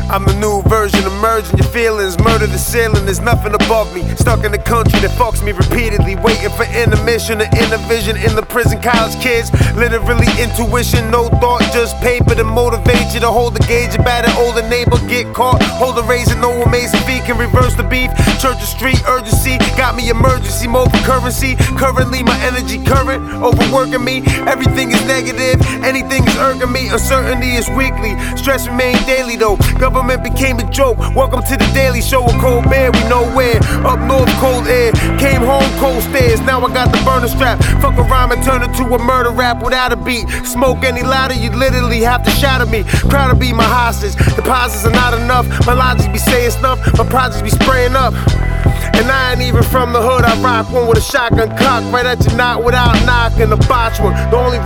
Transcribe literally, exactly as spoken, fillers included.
I'm the new version emerging, your feelings, murder the ceiling, there's nothing above me. Stuck in the country that fucks me repeatedly, waiting for intermission or inner vision in the prison college kids. Literally intuition, no thought, just paper to motivate you to hold the gauge about an older neighbor, get caught, hold a razor, no amazing feat can reverse the beef. Church or street urgency, got me emergency mode for currency. Currently my energy current, overworking me. Everything is negative, anything is irking me. Uncertainty is weekly, stress remain daily though. Government became a joke, welcome to the Daily Show. A cold bear, we nowhere, up north cold air. Came home cold stairs, now I got the burner strap. Fuck a rhyme and turn it to a murder rap without a beat. Smoke any louder, you literally have to shatter me. Proud to be my hostage, deposits are not enough. My logic be saying stuff, my projects be spraying up. And I ain't even from the hood, I rock one with a shotgun cock right at your knot without knocking. A botch one, the only